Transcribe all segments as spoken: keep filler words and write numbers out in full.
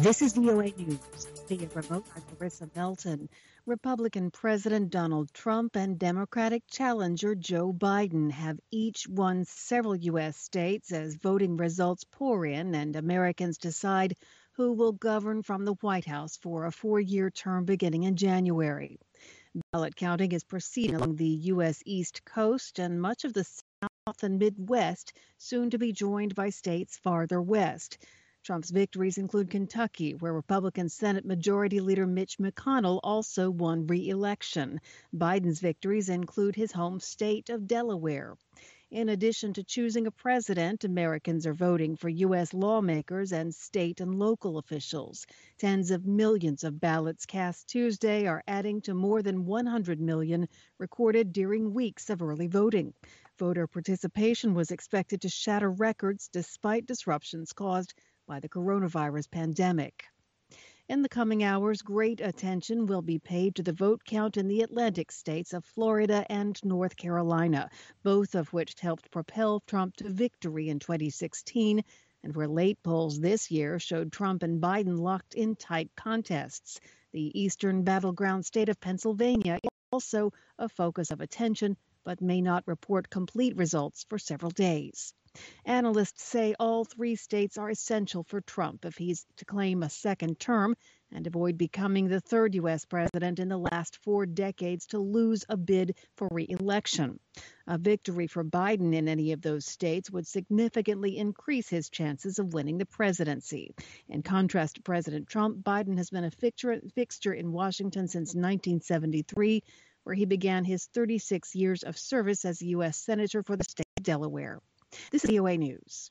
This is V O A News. Via remote, I'm Larissa Melton. Republican President Donald Trump and Democratic challenger Joe Biden have each won several U S states as voting results pour in and Americans decide who will govern from the White House for a four-year term beginning in January. Ballot counting is proceeding along the U S East Coast and much of the South and Midwest, soon to be joined by states farther west. Trump's victories include Kentucky, where Republican Senate Majority Leader Mitch McConnell also won re-election. Biden's victories include his home state of Delaware. In addition to choosing a president, Americans are voting for U S lawmakers and state and local officials. Tens of millions of ballots cast Tuesday are adding to more than one hundred million recorded during weeks of early voting. Voter participation was expected to shatter records despite disruptions caused by the coronavirus pandemic. In the coming hours, great attention will be paid to the vote count in the Atlantic states of Florida and North Carolina, both of which helped propel Trump to victory in twenty sixteen, and where late polls this year showed Trump and Biden locked in tight contests. The eastern battleground state of Pennsylvania is also a focus of attention, but may not report complete results for several days. Analysts say all three states are essential for Trump if he's to claim a second term and avoid becoming the third U S president in the last four decades to lose a bid for re-election. A victory for Biden in any of those states would significantly increase his chances of winning the presidency. In contrast to President Trump, Biden has been a fixture, fixture in Washington since nineteen seventy-three, where he began his thirty-six years of service as a U S senator for the state of Delaware. This is V O A News.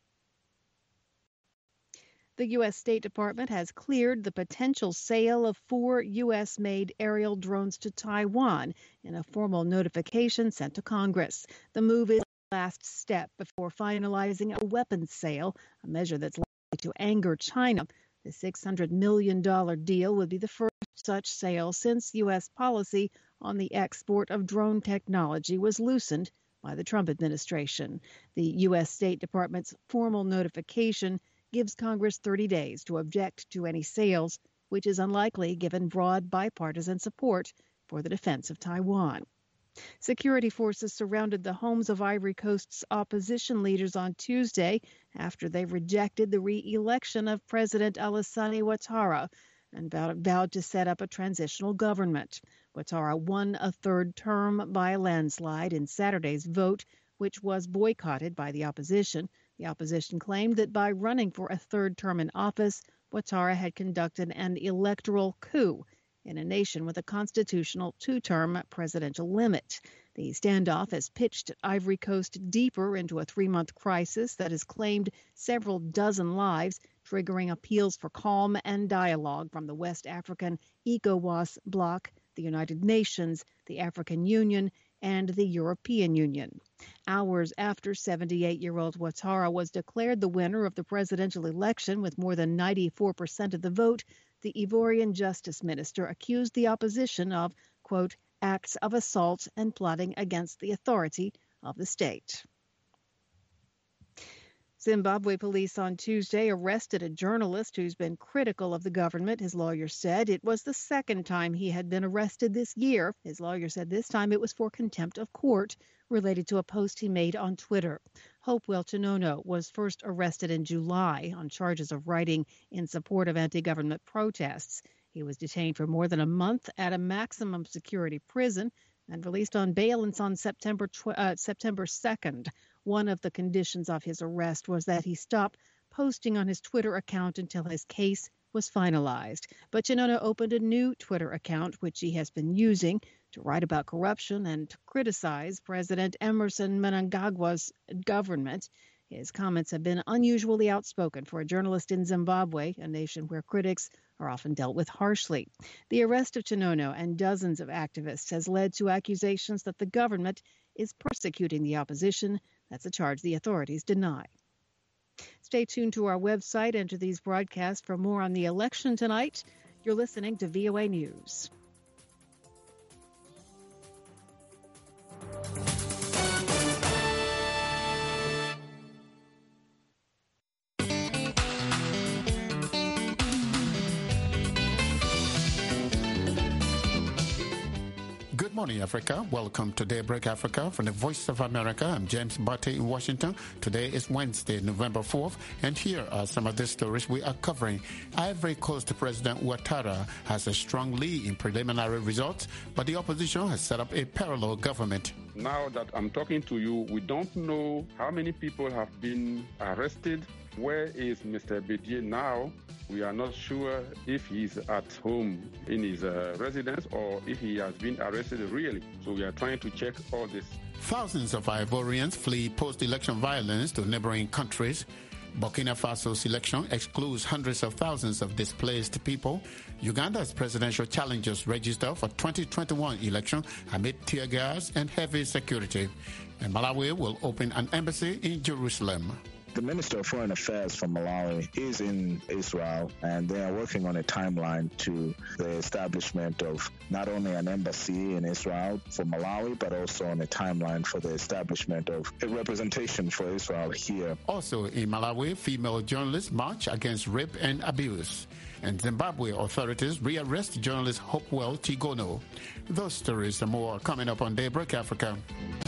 The U S State Department has cleared the potential sale of four U S-made aerial drones to Taiwan in a formal notification sent to Congress. The move is the last step before finalizing a weapons sale, a measure that's likely to anger China. The six hundred million dollars deal would be the first such sale since U S policy on the export of drone technology was loosened by the Trump administration. The U S State Department's formal notification gives Congress thirty days to object to any sales, which is unlikely given broad bipartisan support for the defense of Taiwan. Security forces surrounded the homes of Ivory Coast's opposition leaders on Tuesday after they rejected the re-election of President Alassane Ouattara and vowed to set up a transitional government. Ouattara won a third term by a landslide in Saturday's vote, which was boycotted by the opposition. The opposition claimed that by running for a third term in office, Ouattara had conducted an electoral coup in a nation with a constitutional two-term presidential limit. The standoff has pitched Ivory Coast deeper into a three-month crisis that has claimed several dozen lives, triggering appeals for calm and dialogue from the West African ECOWAS bloc, the United Nations, the African Union, and the European Union. Hours after seventy-eight-year-old Ouattara was declared the winner of the presidential election with more than ninety-four percent of the vote, the Ivorian justice minister accused the opposition of, quote, acts of assault and plotting against the authority of the state. Zimbabwe police on Tuesday arrested a journalist who's been critical of the government. His lawyer said it was the second time he had been arrested this year. His lawyer said this time it was for contempt of court related to a post he made on Twitter. Hopewell Chinono was first arrested in July on charges of writing in support of anti-government protests. He was detained for more than a month at a maximum security prison and released on bail on September tw- uh, September second. One of the conditions of his arrest was that he stop posting on his Twitter account until his case was finalized. But Chinono opened a new Twitter account, which he has been using to write about corruption and to criticize President Emerson Mnangagwa's government. His comments have been unusually outspoken for a journalist in Zimbabwe, a nation where critics are often dealt with harshly. The arrest of Chinono and dozens of activists has led to accusations that the government is persecuting the opposition. That's a charge the authorities deny. Stay tuned to our website and to these broadcasts for more on the election tonight. You're listening to V O A News. morning, Africa. Welcome to Daybreak Africa from the Voice of America. I'm James Barty in Washington. Today is Wednesday, November fourth, and here are some of the stories we are covering. Ivory Coast President Ouattara has a strong lead in preliminary results, but the opposition has set up a parallel government. Now that I'm talking to you, we don't know how many people have been arrested. Where is Mister Bédié now? We are not sure if he's at home in his uh, residence or if he has been arrested really. So we are trying to check all this. Thousands of Ivorians flee post-election violence to neighboring countries. Burkina Faso's election excludes hundreds of thousands of displaced people. Uganda's presidential challengers register for twenty twenty-one election amid tear gas and heavy security. And Malawi will open an embassy in Jerusalem. The Minister of Foreign Affairs from Malawi is in Israel, and they are working on a timeline to the establishment of not only an embassy in Israel for Malawi, but also on a timeline for the establishment of a representation for Israel here. Also in Malawi, female journalists march against rape and abuse. And Zimbabwe authorities rearrest journalist Hopewell Chigono. Those stories and more coming up on Daybreak Africa.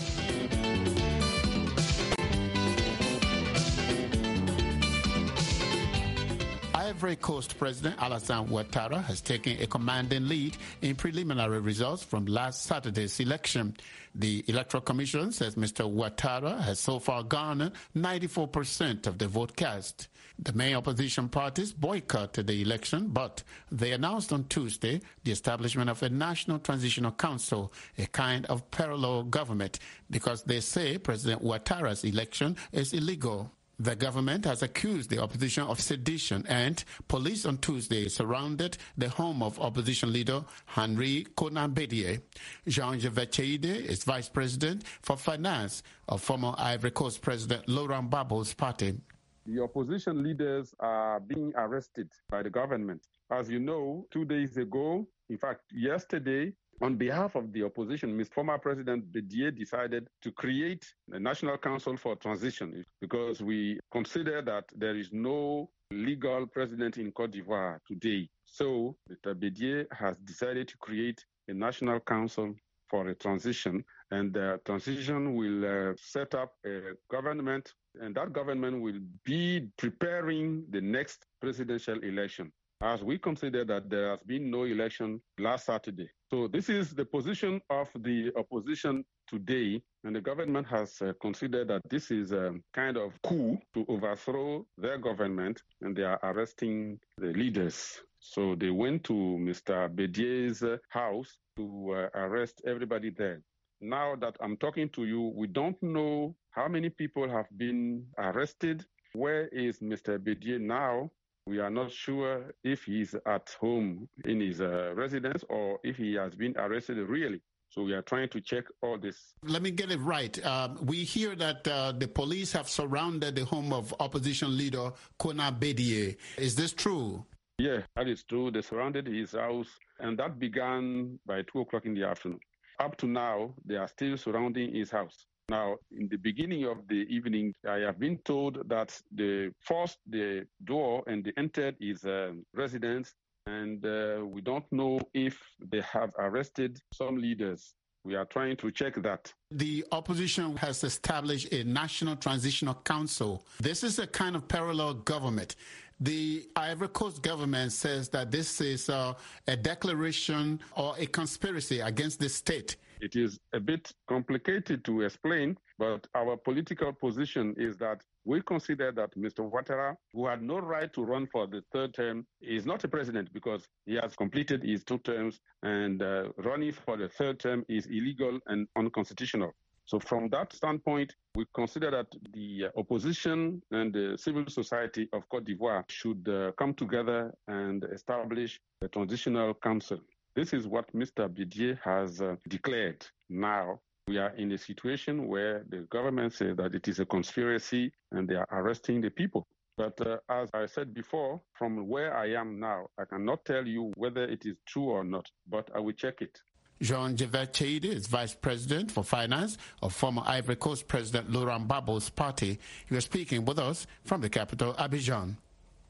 Ivory Coast President Alassane Ouattara has taken a commanding lead in preliminary results from last Saturday's election. The Electoral Commission says Mister Ouattara has so far garnered ninety-four percent of the vote cast. The main opposition parties boycotted the election, but they announced on Tuesday the establishment of a National Transitional Council, a kind of parallel government, because they say President Ouattara's election is illegal. The government has accused the opposition of sedition, and police on Tuesday surrounded the home of opposition leader Henri Konan Bédié. Jean-Yves Cheide is vice president for finance of former Ivory Coast President Laurent Gbagbo's party. The opposition leaders are being arrested by the government. As you know, two days ago, in fact, yesterday, on behalf of the opposition, Mister Former President Bédié decided to create a National Council for Transition because we consider that there is no legal president in Côte d'Ivoire today. So Mister Bédié has decided to create a National Council for a transition, and the transition will uh, set up a government, and that government will be preparing the next presidential election, as we consider that there has been no election last Saturday. So this is the position of the opposition today, and the government has uh, considered that this is a kind of coup to overthrow their government, and they are arresting the leaders. So they went to Mister Bédié's house to uh, arrest everybody there. Now that I'm talking to you, we don't know how many people have been arrested. Where is Mister Bédié now? We are not sure if he's at home in his uh, residence or if he has been arrested really. So we are trying to check all this. Let me get it right. Um, we hear that uh, the police have surrounded the home of opposition leader Konan Bédié. Is this true? Yeah, that is true. They surrounded his house, and that began by two o'clock in the afternoon. Up to now, they are still surrounding his house. Now, in the beginning of the evening, I have been told that they forced the door and they entered his uh, residence, and uh, we don't know if they have arrested some leaders. We are trying to check that. The opposition has established a National Transitional Council. This is a kind of parallel government. The Ivory Coast government says that this is uh, a declaration or a conspiracy against the state. It is a bit complicated to explain, but our political position is that we consider that Mister Ouattara, who had no right to run for the third term, is not a president because he has completed his two terms, and uh, running for the third term is illegal and unconstitutional. So from that standpoint, we consider that the opposition and the civil society of Côte d'Ivoire should uh, come together and establish a transitional council. This is what Mister Bédié has uh, declared. Now, we are in a situation where the government says that it is a conspiracy and they are arresting the people. But uh, as I said before, from where I am now, I cannot tell you whether it is true or not, but I will check it. Jean-Yves Cheide is vice president for finance of former Ivory Coast President Laurent Gbagbo's party. He was speaking with us from the capital, Abidjan.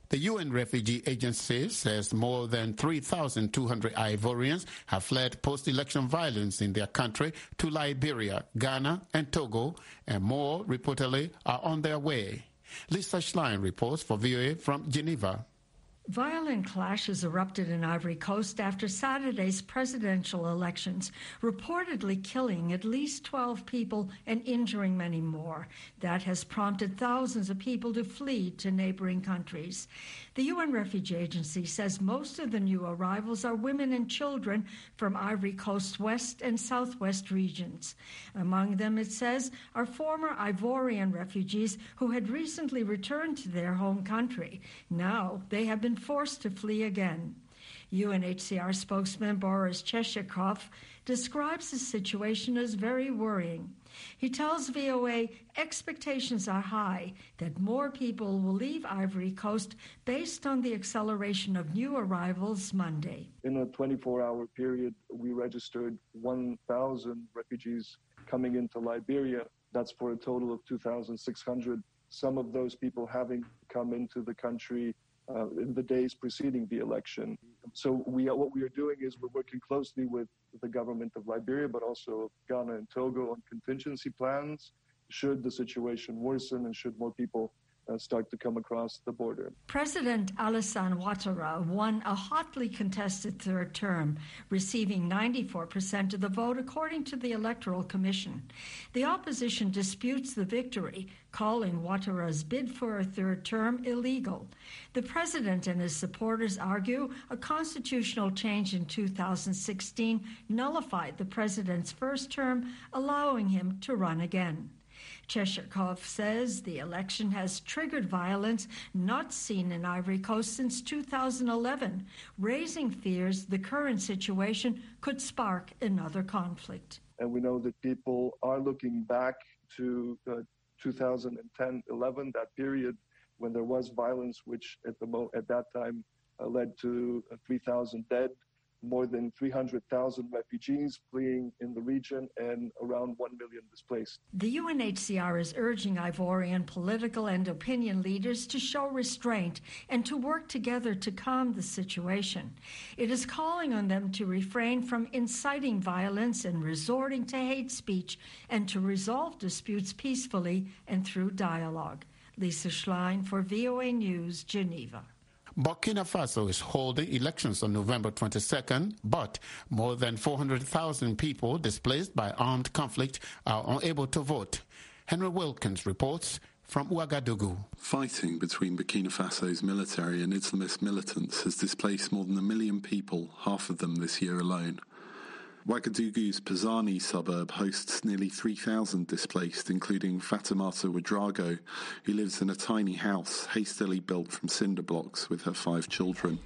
The U N Refugee Agency says more than three thousand two hundred Ivorians have fled post-election violence in their country to Liberia, Ghana, and Togo, and more reportedly are on their way. Lisa Schlein reports for V O A from Geneva. Violent clashes erupted in Ivory Coast after Saturday's presidential elections, reportedly killing at least twelve people and injuring many more. That has prompted thousands of people to flee to neighboring countries. The U N Refugee Agency says most of the new arrivals are women and children from Ivory Coast's west and southwest regions. Among them, it says, are former Ivorian refugees who had recently returned to their home country. Now they have been forced to flee again. U N H C R spokesman Boris Cheshikov describes the situation as very worrying. He tells V O A expectations are high that more people will leave Ivory Coast based on the acceleration of new arrivals Monday. In a twenty-four hour period, we registered one thousand refugees coming into Liberia. That's for a total of two thousand six hundred. Some of those people having come into the country Uh, in the days preceding the election. So we are, what we are doing is we're working closely with the government of Liberia, but also Ghana and Togo on contingency plans should the situation worsen and should more people uh, start to come across the border. President Alassane Ouattara won a hotly contested third term, receiving ninety-four percent of the vote according to the Electoral Commission. The opposition disputes the victory, calling Ouattara's bid for a third term illegal. The president and his supporters argue a constitutional change in two thousand sixteen nullified the president's first term, allowing him to run again. Cheshikov says the election has triggered violence not seen in Ivory Coast since two thousand eleven, raising fears the current situation could spark another conflict. And we know that people are looking back to uh, two thousand ten eleven, that period when there was violence, which at the mo- at that time uh, led to uh, three thousand dead, more than three hundred thousand refugees fleeing in the region, and around one million displaced. The U N H C R is urging Ivorian political and opinion leaders to show restraint and to work together to calm the situation. It is calling on them to refrain from inciting violence and resorting to hate speech, and to resolve disputes peacefully and through dialogue. Lisa Schlein for V O A News, Geneva. Burkina Faso is holding elections on November twenty-second, but more than four hundred thousand people displaced by armed conflict are unable to vote. Henry Wilkins reports from Ouagadougou. Fighting between Burkina Faso's military and Islamist militants has displaced more than a million people, half of them this year alone. Ouagadougou's Pazani suburb hosts nearly three thousand displaced, including Fatimata Ouedraogo, who lives in a tiny house hastily built from cinder blocks with her five children.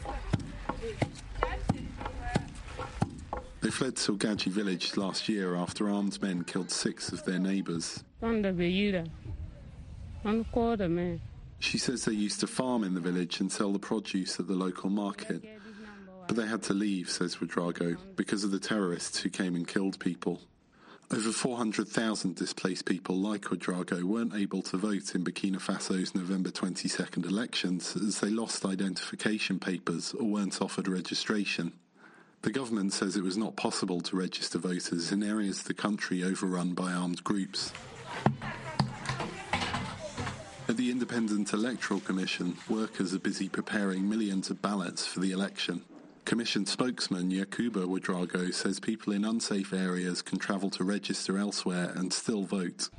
They fled Silgadji village last year after armed men killed six of their neighbours. She says they used to farm in the village and sell the produce at the local market. But they had to leave, says Ouedraogo, because of the terrorists who came and killed people. Over four hundred thousand displaced people like Ouedraogo weren't able to vote in Burkina Faso's November twenty-second elections as they lost identification papers or weren't offered registration. The government says it was not possible to register voters in areas of the country overrun by armed groups. At the Independent Electoral Commission, workers are busy preparing millions of ballots for the election. Commission spokesman Yakuba Ouedraogo says people in unsafe areas can travel to register elsewhere and still vote.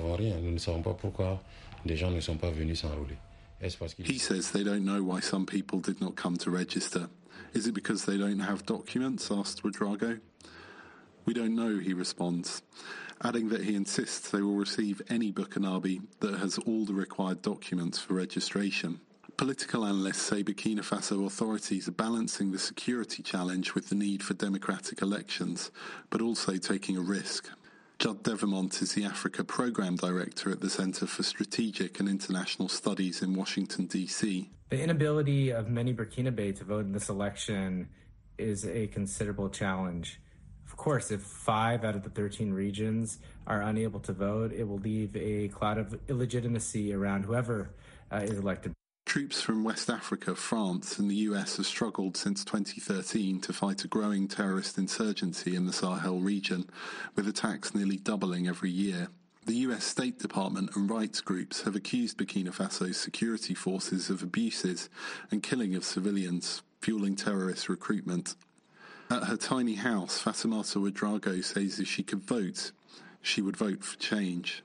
He says they don't know why some people did not come to register. Is it because they don't have documents, asked Ouedraogo. We don't know, he responds, adding that he insists they will receive any Burkinabe that has all the required documents for registration. Political analysts say Burkina Faso authorities are balancing the security challenge with the need for democratic elections, but also taking a risk. Judd Devamont is the Africa Program Director at the Center for Strategic and International Studies in Washington, D C. The inability of many Burkinabe to vote in this election is a considerable challenge. Of course, if five out of the thirteen regions are unable to vote, it will leave a cloud of illegitimacy around whoever uh, is elected. Troops from West Africa, France and the U S have struggled since twenty thirteen to fight a growing terrorist insurgency in the Sahel region, with attacks nearly doubling every year. The U S State Department and rights groups have accused Burkina Faso's security forces of abuses and killing of civilians, fueling terrorist recruitment. At her tiny house, Fatimata Ouedraogo says if she could vote, she would vote for change.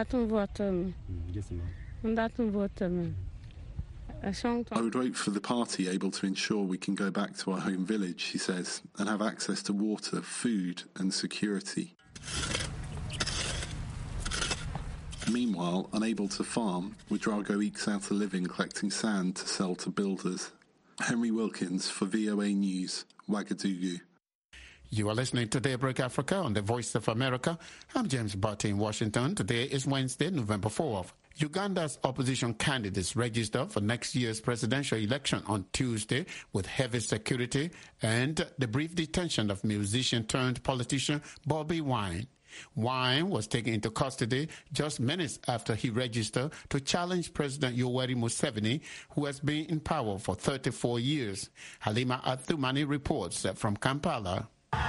I would vote for the party able to ensure we can go back to our home village, she says, and have access to water, food and security. Meanwhile, unable to farm, Ouedraogo ekes out a living collecting sand to sell to builders. Henry Wilkins for V O A News, Ouagadougou. You are listening to Daybreak Africa on the Voice of America. I'm James Barty in Washington. Today is Wednesday, November fourth. Uganda's opposition candidates registered for next year's presidential election on Tuesday with heavy security and the brief detention of musician-turned-politician Bobi Wine. Wine was taken into custody just minutes after he registered to challenge President Yoweri Museveni, who has been in power for thirty-four years. Halima Athumani reports from Kampala.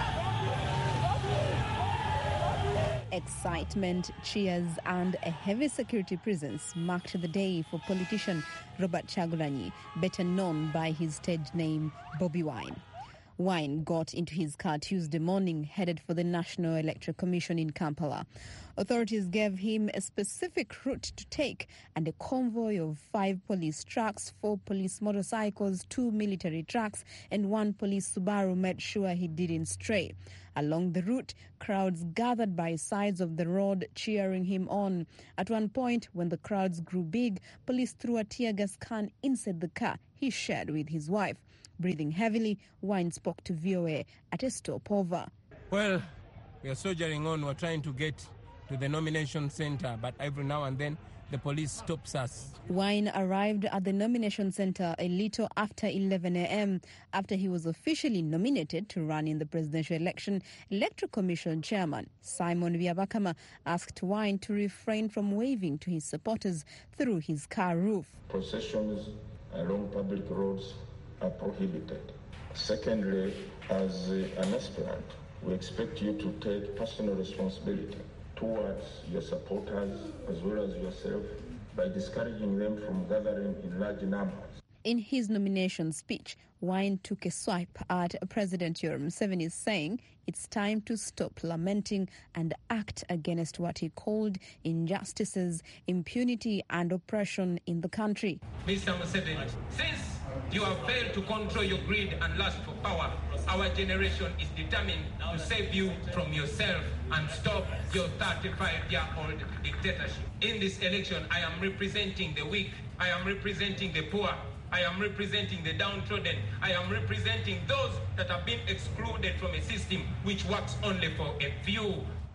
Excitement, cheers and a heavy security presence marked the day for politician Robert Kyagulanyi, better known by his stage name Bobi Wine. Wine got into his car Tuesday morning, headed for the National Electoral Commission in Kampala. Authorities gave him a specific route to take, and a convoy of five police trucks, four police motorcycles, two military trucks, and one police Subaru made sure he didn't stray. Along the route, crowds gathered by sides of the road, cheering him on. At one point, when the crowds grew big, police threw a tear gas can inside the car he shared with his wife. Breathing heavily, Wine spoke to V O A at a stopover. Well, we are soldiering on. We're trying to get to the nomination center, but every now and then the police stops us. Wine arrived at the nomination center a little after eleven a.m. after he was officially nominated to run in the presidential election. Electoral Commission Chairman Simon Byabakama asked Wine to refrain from waving to his supporters through his car roof. Processions along public roads are prohibited. Secondly, as an aspirant, we expect you to take personal responsibility towards your supporters as well as yourself by discouraging them from gathering in large numbers. In his nomination speech, Wine took a swipe at President Yoweri Museveni, saying it's time to stop lamenting and act against what he called injustices, impunity and oppression in the country. Mister Museveni, since you have failed to control your greed and lust for power, our generation is determined to save you from yourself and stop your thirty-five-year-old dictatorship. In this election, I am representing the weak, I am representing the poor, I am representing the downtrodden, I am representing those that have been excluded from a system which works only for a few.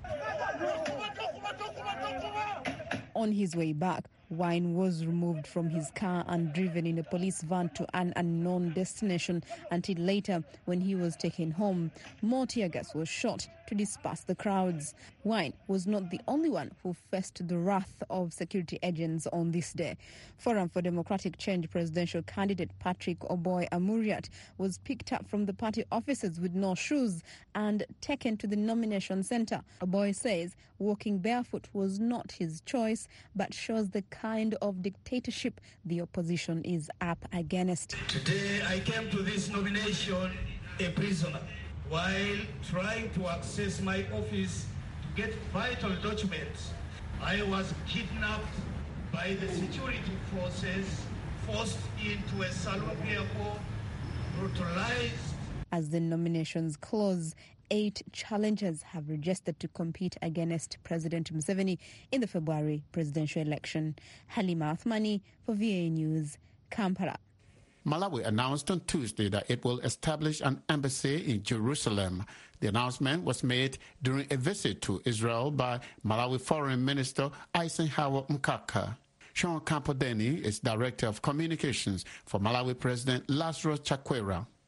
On his way back, Wine was removed from his car and driven in a police van to an unknown destination until later, when he was taken home, more tear gas was shot to disperse the crowds. Wine was not the only one who faced the wrath of security agents on this day. Forum for Democratic Change presidential candidate Patrick Oboy Amuriat was picked up from the party offices with no shoes and taken to the nomination center. Oboy says walking barefoot was not his choice, but shows the kind of dictatorship the opposition is up against. Today I came to this nomination a prisoner. While trying to access my office to get vital documents, I was kidnapped by the security forces, forced into a saloon vehicle, brutalized. As the nominations close, eight challengers have registered to compete against President Museveni in the February presidential election. Halima Athmani for V A News, Kampala. Malawi announced on Tuesday that it will establish an embassy in Jerusalem. The announcement was made during a visit to Israel by Malawi Foreign Minister Eisenhower Mkaka. Sean Campodeni is Director of Communications for Malawi President Lazarus Chakwera.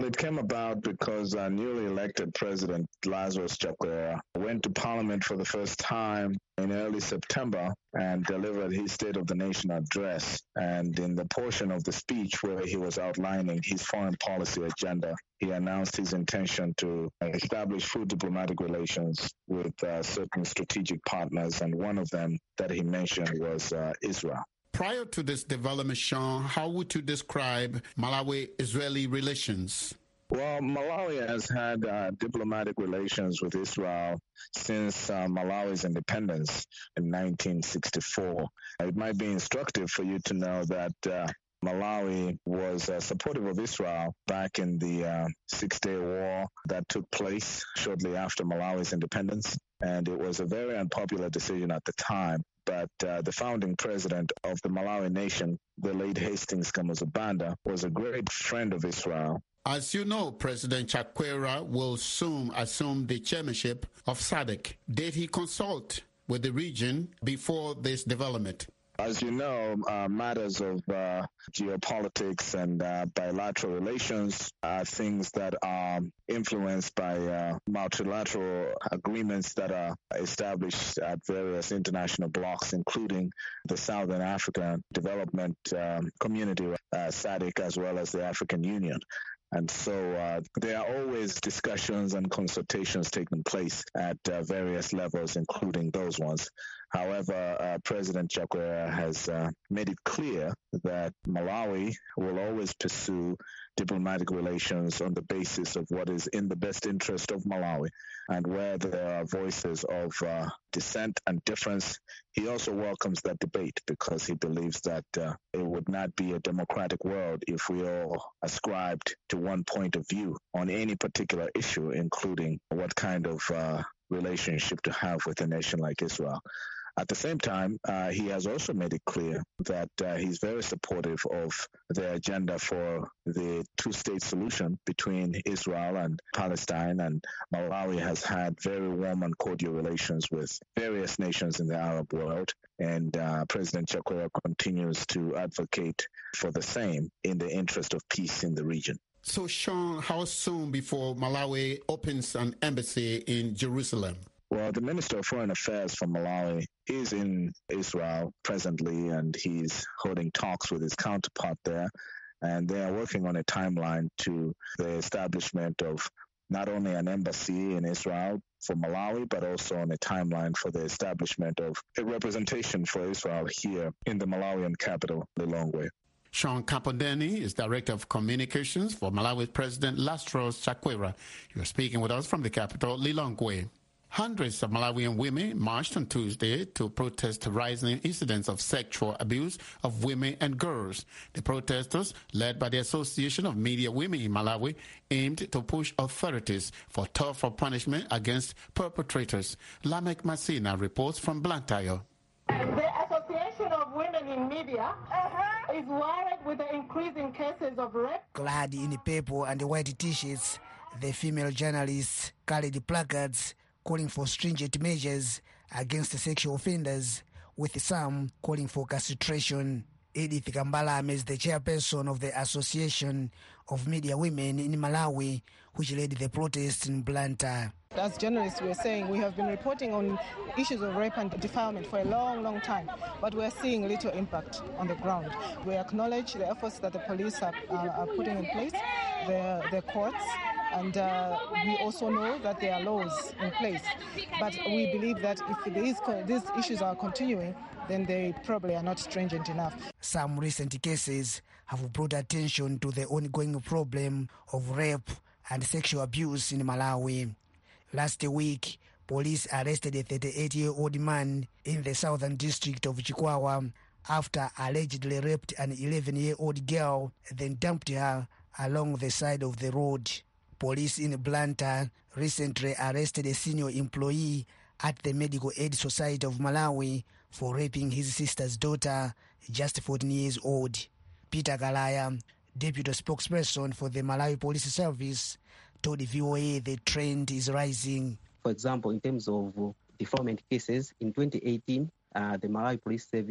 It came about because uh, newly elected President Lazarus Chakwera went to Parliament for the first time in early September and delivered his State of the Nation address. And in the portion of the speech where he was outlining his foreign policy agenda, he announced his intention to establish full diplomatic relations with uh, certain strategic partners, and one of them that he mentioned was uh, Israel. Prior to this development, Sean, how would you describe Malawi-Israeli relations? Well, Malawi has had uh, diplomatic relations with Israel since uh, Malawi's independence in nineteen sixty-four. It might be instructive for you to know that uh, Malawi was uh, supportive of Israel back in the uh, Six-Day War that took place shortly after Malawi's independence. And it was a very unpopular decision at the time. But uh, the founding president of the Malawi nation, the late Hastings Kamuzabanda, was a great friend of Israel. As you know, President Chakwera will soon assume the chairmanship of SADC. Did he consult with the region before this development? As you know, uh, matters of uh, geopolitics and uh, bilateral relations are things that are influenced by uh, multilateral agreements that are established at various international blocs, including the Southern African Development um, Community, uh, SADC, as well as the African Union. And so uh, there are always discussions and consultations taking place at uh, various levels, including those ones. However, uh, President Chakwera has uh, made it clear that Malawi will always pursue diplomatic relations on the basis of what is in the best interest of Malawi. And where there are voices of uh, dissent and difference, he also welcomes that debate because he believes that uh, it would not be a democratic world if we all ascribed to one point of view on any particular issue, including what kind of uh, relationship to have with a nation like Israel. At the same time, uh, he has also made it clear that uh, he's very supportive of the agenda for the two-state solution between Israel and Palestine, and Malawi has had very warm and cordial relations with various nations in the Arab world, and uh, President Chakwera continues to advocate for the same in the interest of peace in the region. So, Sean, how soon before Malawi opens an embassy in Jerusalem? Well, the Minister of Foreign Affairs from Malawi is in Israel presently, and he's holding talks with his counterpart there. And they are working on a timeline to the establishment of not only an embassy in Israel for Malawi, but also on a timeline for the establishment of a representation for Israel here in the Malawian capital, Lilongwe. Sean Campodeni is Director of Communications for Malawi's President Lazarus Chakwera. You're speaking with us from the capital, Lilongwe. Hundreds of Malawian women marched on Tuesday to protest rising incidents of sexual abuse of women and girls. The protesters, led by the Association of Media Women in Malawi, aimed to push authorities for tougher punishment against perpetrators. Lamek Masina reports from Blantyre. The Association of Women in Media uh-huh. is worried with the increasing cases of rape. Clad in purple and white t-shirts, the female journalists carried placards calling for stringent measures against sexual offenders, with some calling for castration. Edith Kambalame is the chairperson of the Association of Media Women in Malawi, which led the protests in Blantyre. As journalists, we're saying we have been reporting on issues of rape and defilement for a long, long time, but we're seeing little impact on the ground. We acknowledge the efforts that the police are, uh, are putting in place, the, the courts, and uh, we also know that there are laws in place. But we believe that if these, these issues are continuing, then they probably are not stringent enough. Some recent cases have brought attention to the ongoing problem of rape and sexual abuse in Malawi. Last week, police arrested a thirty-eight-year-old man in the southern district of Chikwawa after allegedly raped an eleven-year-old girl, then dumped her along the side of the road. Police in Blantyre recently arrested a senior employee at the Medical Aid Society of Malawi for raping his sister's daughter, just fourteen years old. Peter Galaya, deputy spokesperson for the Malawi Police Service, told the V O A the trend is rising. For example, in terms of defilement cases, in twenty eighteen, uh, the Malawi Police Service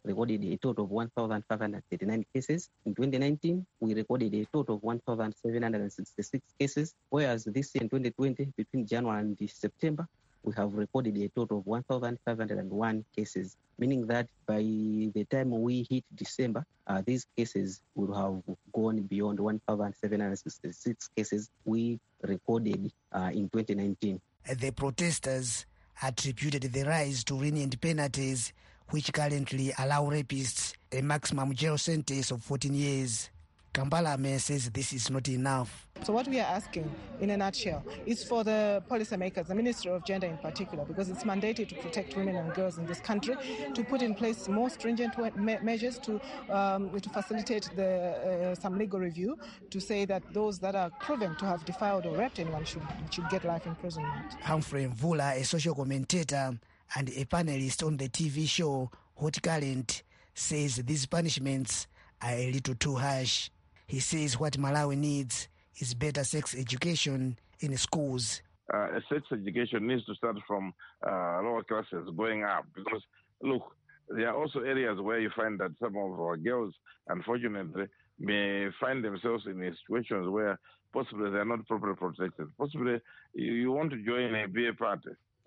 recorded a total of one thousand five hundred thirty-nine cases. In twenty nineteen, we recorded a total of one thousand seven hundred sixty-six cases, whereas this year in twenty twenty, between January and September, we have recorded a total of one thousand five hundred one cases, meaning that by the time we hit December, uh, these cases would have gone beyond one thousand seven hundred sixty-six cases we recorded uh, in twenty nineteen. The protesters attributed the rise to lenient penalties, which currently allow rapists a maximum jail sentence of fourteen years. Kambalame says this is not enough. So what we are asking, in a nutshell, is for the policymakers, the Ministry of Gender in particular, because it's mandated to protect women and girls in this country, to put in place more stringent me- measures to um, to facilitate the, uh, some legal review, to say that those that are proven to have defiled or raped anyone should, should get life imprisonment. Humphrey Mvula, a social commentator and a panelist on the T V show Hot Current, says these punishments are a little too harsh. He says what Malawi needs is better sex education in schools. Uh, sex education needs to start from uh, lower classes going up, because, look, there are also areas where you find that some of our girls, unfortunately, may find themselves in situations where possibly they are not properly protected. Possibly you, you want to join a beer party,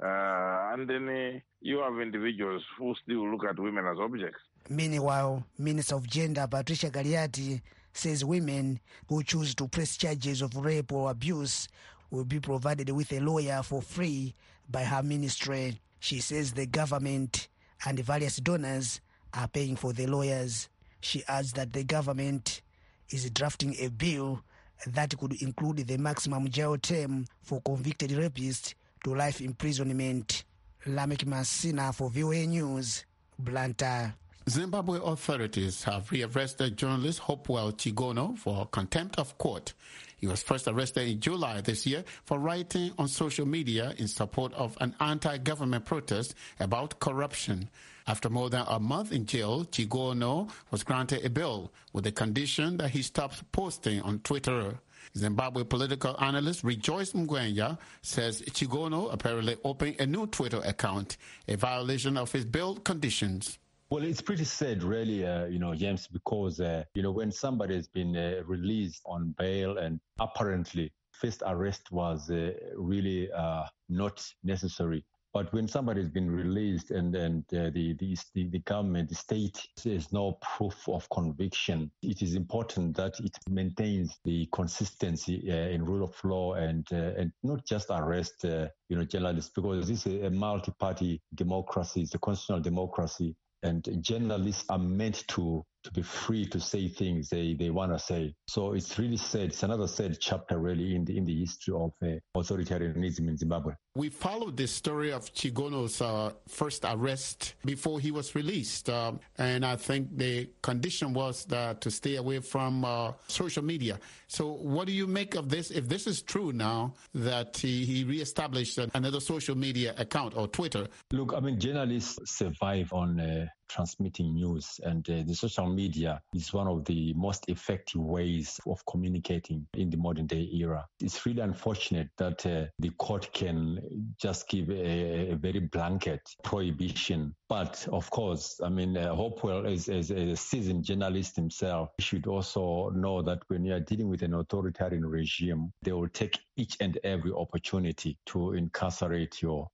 uh, and then uh, you have individuals who still look at women as objects. Meanwhile, Minister of Gender Patricia Galiati says women who choose to press charges of rape or abuse will be provided with a lawyer for free by her ministry. She says the government and various donors are paying for the lawyers. She adds that the government is drafting a bill that could include the maximum jail term for convicted rapists to life imprisonment. Lamek Masina for V O A News, Blantyre. Zimbabwe authorities have rearrested journalist Hopewell Chigono for contempt of court. He was first arrested in July this year for writing on social media in support of an anti-government protest about corruption. After more than a month in jail, Chigono was granted a bail with the condition that he stops posting on Twitter. Zimbabwe political analyst Rejoice Mgwenya says Chigono apparently opened a new Twitter account, a violation of his bail conditions. Well, it's pretty sad, really, uh, you know, James, because, uh, you know, when somebody has been uh, released on bail and apparently first arrest was uh, really uh, not necessary. But when somebody has been released and, and uh, the, the, the government, the state says no proof of conviction, it is important that it maintains the consistency uh, in rule of law and uh, and not just arrest, uh, you know, journalists, because this is a multi-party democracy, it's a constitutional democracy. And journalists are meant to, to be free to say things they, they want to say. So it's really sad. It's another sad chapter, really, in the in the history of uh, authoritarianism in Zimbabwe. We followed this story of Chigono's uh, first arrest before he was released. Um, and I think the condition was that to stay away from uh, social media. So what do you make of this? If this is true now, that he, he reestablished another social media account or Twitter. Look, I mean, journalists survive on uh, transmitting news, and uh, the social media is one of the most effective ways of communicating in the modern day era. It's really unfortunate that uh, the court can just give a, a very blanket prohibition. But of course, I mean, uh, Hopewell, as, as a seasoned journalist himself, should also know that when you are dealing with an authoritarian regime, they will take each and every opportunity to incarcerate you.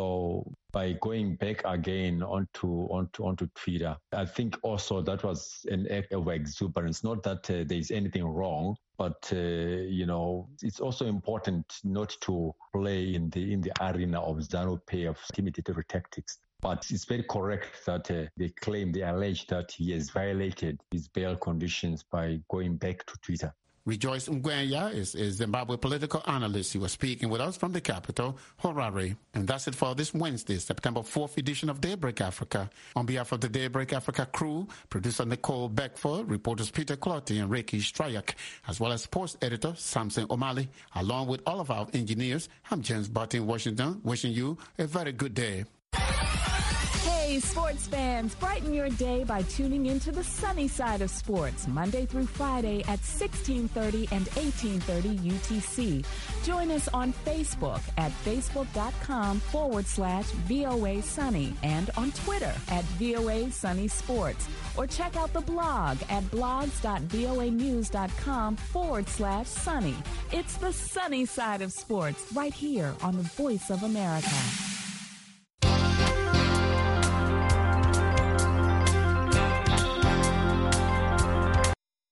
So by going back again onto onto onto Twitter, I think also that was an act of exuberance. Not that uh, there is anything wrong, but uh, you know, it's also important not to play in the in the arena of ZANU-P F intimidatory tactics. But it's very correct that uh, they claim, they allege that he has violated his bail conditions by going back to Twitter. Rejoice Mgwenya is a Zimbabwe political analyst. He was speaking with us from the capital, Harare. And that's it for this Wednesday, September fourth edition of Daybreak Africa. On behalf of the Daybreak Africa crew, producer Nicole Beckford, reporters Peter Clotty and Reiki Strayak, as well as sports editor Samson O'Malley, along with all of our engineers, I'm James Barton in Washington, wishing you a very good day. Hey, Hey, sports fans, brighten your day by tuning into the sunny side of sports, Monday through Friday at sixteen thirty and eighteen thirty U T C. Join us on Facebook at facebook.com forward slash VOA Sunny and on Twitter at VOA Sunny Sports. Or check out the blog at blogs.voanews.com forward slash sunny. It's the sunny side of sports right here on the Voice of America.